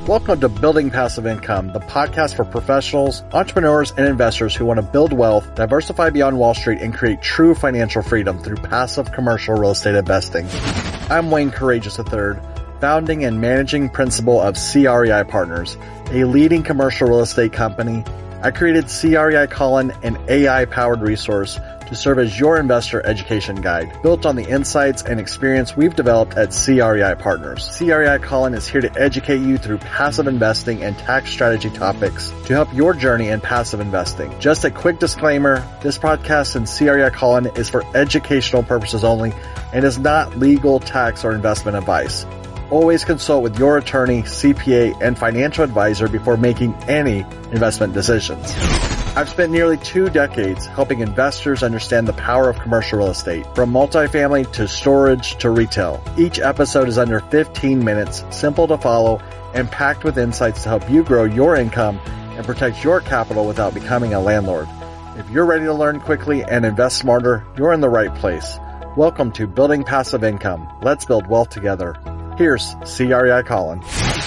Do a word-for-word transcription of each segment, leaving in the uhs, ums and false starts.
Welcome to Building Passive Income, the podcast for professionals, entrepreneurs, and investors who want to build wealth, diversify beyond Wall Street, and create true financial freedom through passive commercial real estate investing. I'm Wayne Courageous the third, founding and managing principal of C R E I Partners, a leading commercial real estate company. I created C R E I Colin, an A I-powered resource to serve as your investor education guide, built on the insights and experience we've developed at C R E I Partners. C R E I Colin is here to educate you through passive investing and tax strategy topics to help your journey in passive investing. Just a quick disclaimer, this podcast and C R E I Colin is for educational purposes only and is not legal, tax, or investment advice. Always consult with your attorney, C P A, and financial advisor before making any investment decisions. I've spent nearly two decades helping investors understand the power of commercial real estate, from multifamily to storage to retail. Each episode is under fifteen minutes, simple to follow, and packed with insights to help you grow your income and protect your capital without becoming a landlord. If you're ready to learn quickly and invest smarter, you're in the right place. Welcome to Building Passive Income. Let's build wealth together. Here's C R E I Colin.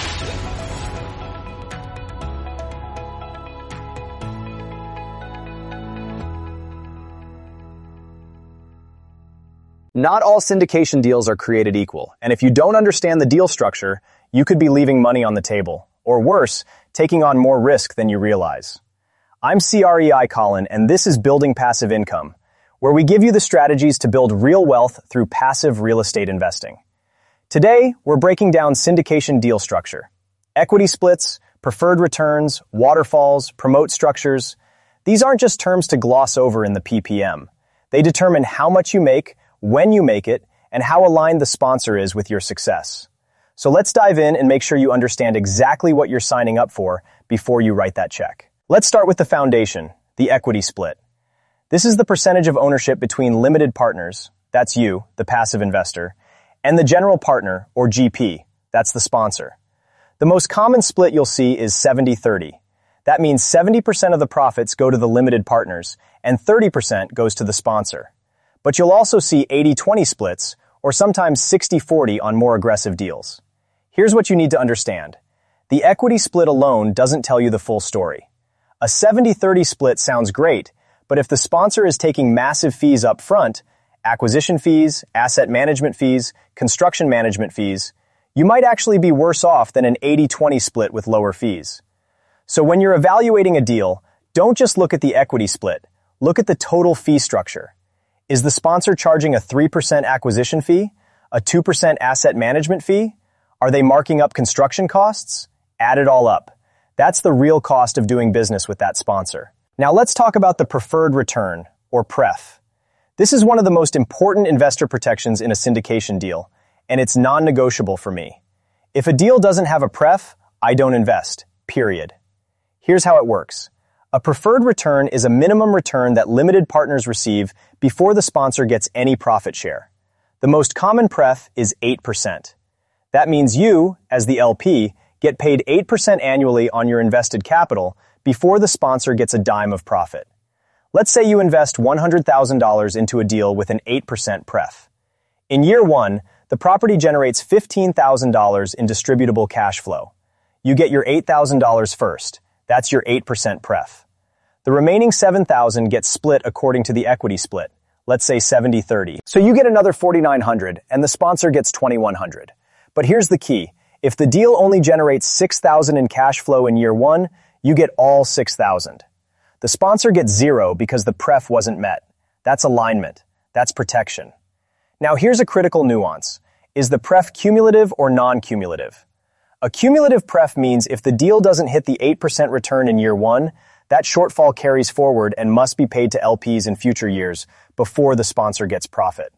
Not all syndication deals are created equal, and if you don't understand the deal structure, you could be leaving money on the table, or worse, taking on more risk than you realize. I'm C R E I Colin, and this is Building Passive Income, where we give you the strategies to build real wealth through passive real estate investing. Today, we're breaking down syndication deal structure. Equity splits, preferred returns, waterfalls, promote structures. These aren't just terms to gloss over in the P P M. They determine how much you make, when you make it, and how aligned the sponsor is with your success. So let's dive in and make sure you understand exactly what you're signing up for before you write that check. Let's start with the foundation, the equity split. This is the percentage of ownership between limited partners, that's you, the passive investor, and the general partner, or G P, that's the sponsor. The most common split you'll see is seventy thirty. That means seventy percent of the profits go to the limited partners, and thirty percent goes to the sponsor. But you'll also see eighty twenty splits, or sometimes sixty forty on more aggressive deals. Here's what you need to understand. The equity split alone doesn't tell you the full story. A seventy thirty split sounds great, but if the sponsor is taking massive fees up front, acquisition fees, asset management fees, construction management fees, you might actually be worse off than an eighty twenty split with lower fees. So when you're evaluating a deal, don't just look at the equity split, look at the total fee structure. Is the sponsor charging a three percent acquisition fee? A two percent asset management fee? Are they marking up construction costs? Add it all up. That's the real cost of doing business with that sponsor. Now let's talk about the preferred return, or P R E F. This is one of the most important investor protections in a syndication deal, and it's non-negotiable for me. If a deal doesn't have a P R E F, I don't invest, period. Here's how it works. A preferred return is a minimum return that limited partners receive before the sponsor gets any profit share. The most common P R E F is eight percent. That means you, as the L P, get paid eight percent annually on your invested capital before the sponsor gets a dime of profit. Let's say you invest one hundred thousand dollars into a deal with an eight percent P R E F. In year one, the property generates fifteen thousand dollars in distributable cash flow. You get your eight thousand dollars first. That's your eight percent P R E F. The remaining seven thousand dollars gets split according to the equity split, let's say seventy thirty. So you get another forty-nine hundred dollars and the sponsor gets twenty-one hundred dollars. But here's the key. If the deal only generates six thousand dollars in cash flow in year one, you get all six thousand dollars. The sponsor gets zero because the P R E F wasn't met. That's alignment. That's protection. Now here's a critical nuance. Is the P R E F cumulative or non-cumulative? A cumulative P R E F means if the deal doesn't hit the eight percent return in year one, that shortfall carries forward and must be paid to L Ps in future years before the sponsor gets profit.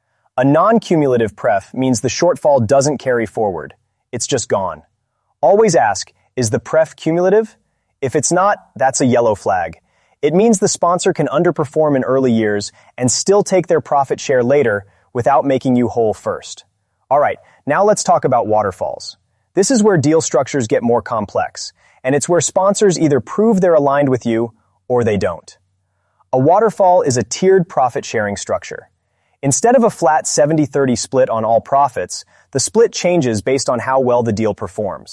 A non-cumulative P R E F means the shortfall doesn't carry forward. It's just gone. Always ask, is the P R E F cumulative? If it's not, that's a yellow flag. It means the sponsor can underperform in early years and still take their profit share later without making you whole first. All right, now let's talk about waterfalls. This is where deal structures get more complex, and it's where sponsors either prove they're aligned with you or they don't. A waterfall is a tiered profit-sharing structure. Instead of a flat seventy thirty split on all profits, the split changes based on how well the deal performs.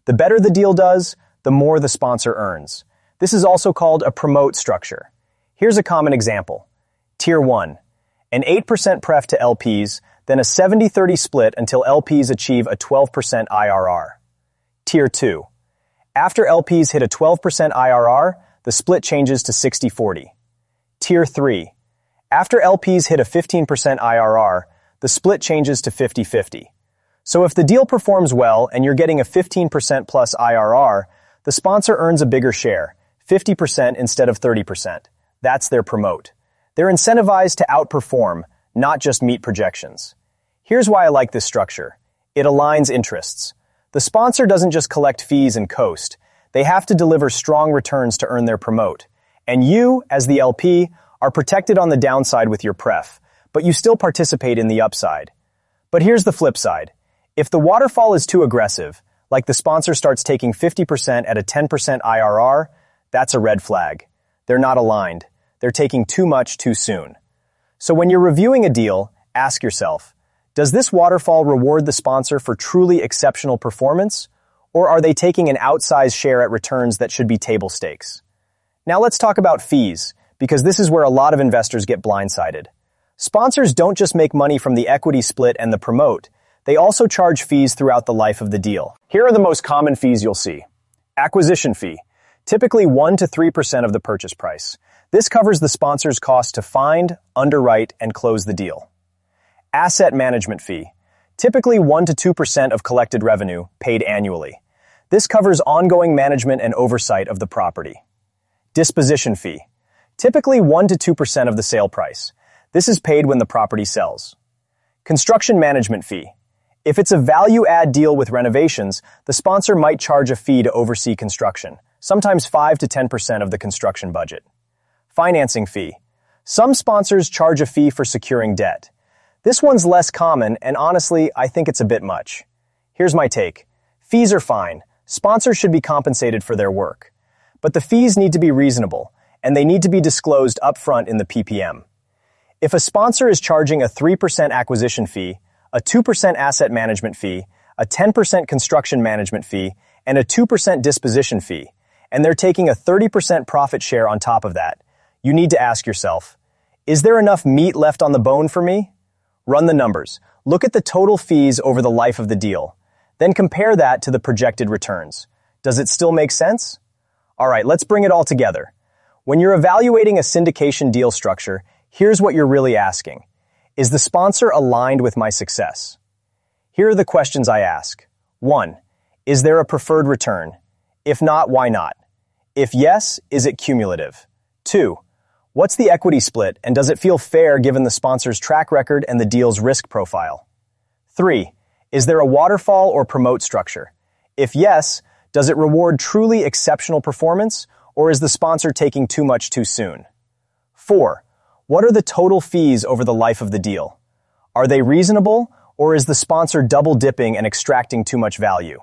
The better the deal does, the more the sponsor earns. This is also called a promote structure. Here's a common example. Tier one, an eight percent pref to L Ps, then a seventy thirty split until L Ps achieve a twelve percent I R R. Tier two, after L Ps hit a twelve percent I R R, the split changes to sixty forty. Tier three, after L Ps hit a fifteen percent I R R, the split changes to fifty fifty. So if the deal performs well and you're getting a fifteen percent plus I R R, the sponsor earns a bigger share, fifty percent instead of thirty percent. That's their promote. They're incentivized to outperform, not just meet projections. Here's why I like this structure. It aligns interests. The sponsor doesn't just collect fees and coast. They have to deliver strong returns to earn their promote. And you, as the L P, are protected on the downside with your pref, but you still participate in the upside. But here's the flip side. If the waterfall is too aggressive, like the sponsor starts taking fifty percent at a ten percent I R R, that's a red flag. They're not aligned. They're taking too much too soon. So when you're reviewing a deal, ask yourself, does this waterfall reward the sponsor for truly exceptional performance, or are they taking an outsized share at returns that should be table stakes? Now let's talk about fees, because this is where a lot of investors get blindsided. Sponsors don't just make money from the equity split and the promote, they also charge fees throughout the life of the deal. Here are the most common fees you'll see. Acquisition fee, typically one to three percent of the purchase price. This covers the sponsor's cost to find, underwrite, and close the deal. Asset management fee, typically one to two percent of collected revenue, paid annually. This covers ongoing management and oversight of the property. Disposition fee, typically one to two percent of the sale price. This is paid when the property sells. Construction management fee. If it's a value-add deal with renovations, the sponsor might charge a fee to oversee construction, sometimes five to ten percent of the construction budget. Financing fee. Some sponsors charge a fee for securing debt. This one's less common, and honestly, I think it's a bit much. Here's my take. Fees are fine. Sponsors should be compensated for their work. But the fees need to be reasonable, and they need to be disclosed upfront in the P P M. If a sponsor is charging a three percent acquisition fee, a two percent asset management fee, a ten percent construction management fee, and a two percent disposition fee, and they're taking a thirty percent profit share on top of that, you need to ask yourself, is there enough meat left on the bone for me? Run the numbers. Look at the total fees over the life of the deal. Then compare that to the projected returns. Does it still make sense? All right, let's bring it all together. When you're evaluating a syndication deal structure, here's what you're really asking. Is the sponsor aligned with my success? Here are the questions I ask. One, is there a preferred return? If not, why not? If yes, is it cumulative? Two, what's the equity split and does it feel fair given the sponsor's track record and the deal's risk profile? Three, is there a waterfall or promote structure? If yes, does it reward truly exceptional performance or is the sponsor taking too much too soon? Four, what are the total fees over the life of the deal? Are they reasonable or is the sponsor double dipping and extracting too much value?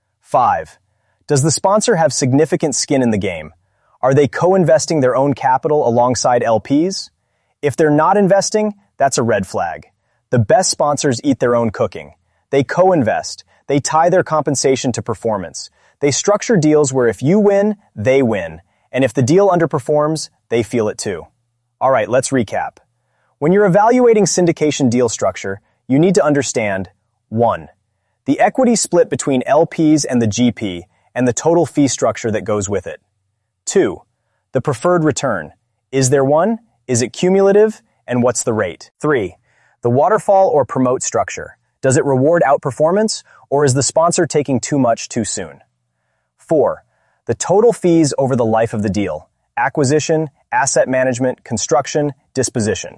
Five, does the sponsor have significant skin in the game? Are they co-investing their own capital alongside L Ps? If they're not investing, that's a red flag. The best sponsors eat their own cooking. They co-invest. They tie their compensation to performance. They structure deals where if you win, they win. And if the deal underperforms, they feel it too. All right, let's recap. When you're evaluating syndication deal structure, you need to understand, one, the equity split between L Ps and the G P and the total fee structure that goes with it. Two, the preferred return. Is there one? Is it cumulative? And what's the rate? Three, the waterfall or promote structure. Does it reward outperformance or is the sponsor taking too much too soon? Four, the total fees over the life of the deal. Acquisition, asset management, construction, disposition.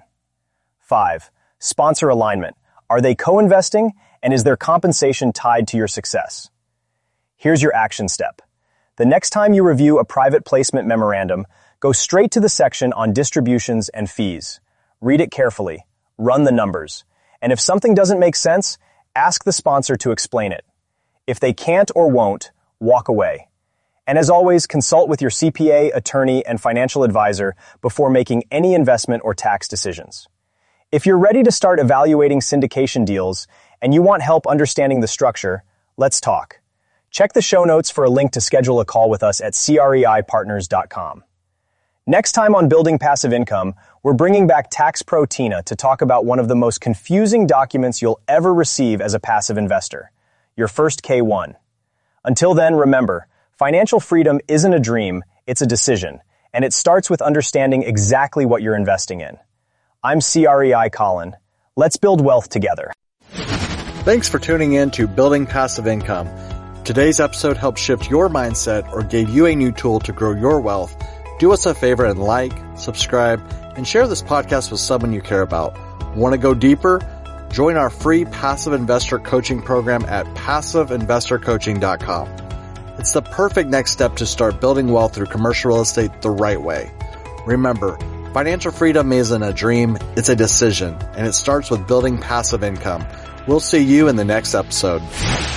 Five, sponsor alignment. Are they co-investing and is their compensation tied to your success? Here's your action step. The next time you review a private placement memorandum, go straight to the section on distributions and fees. Read it carefully. Run the numbers. And if something doesn't make sense, ask the sponsor to explain it. If they can't or won't, walk away. And as always, consult with your C P A, attorney, and financial advisor before making any investment or tax decisions. If you're ready to start evaluating syndication deals and you want help understanding the structure, let's talk. Check the show notes for a link to schedule a call with us at C R E I partners dot com. Next time on Building Passive Income, we're bringing back Tax Pro Tina to talk about one of the most confusing documents you'll ever receive as a passive investor, your first K one. Until then, remember, financial freedom isn't a dream, it's a decision, and it starts with understanding exactly what you're investing in. I'm C R E I Colin. Let's build wealth together. Thanks for tuning in to Building Passive Income. Today's episode helped shift your mindset or gave you a new tool to grow your wealth. Do us a favor and like, subscribe, and share this podcast with someone you care about. Want to go deeper? Join our free passive investor coaching program at passive investor coaching dot com. It's the perfect next step to start building wealth through commercial real estate the right way. Remember, financial freedom isn't a dream, it's a decision, and it starts with building passive income. We'll see you in the next episode.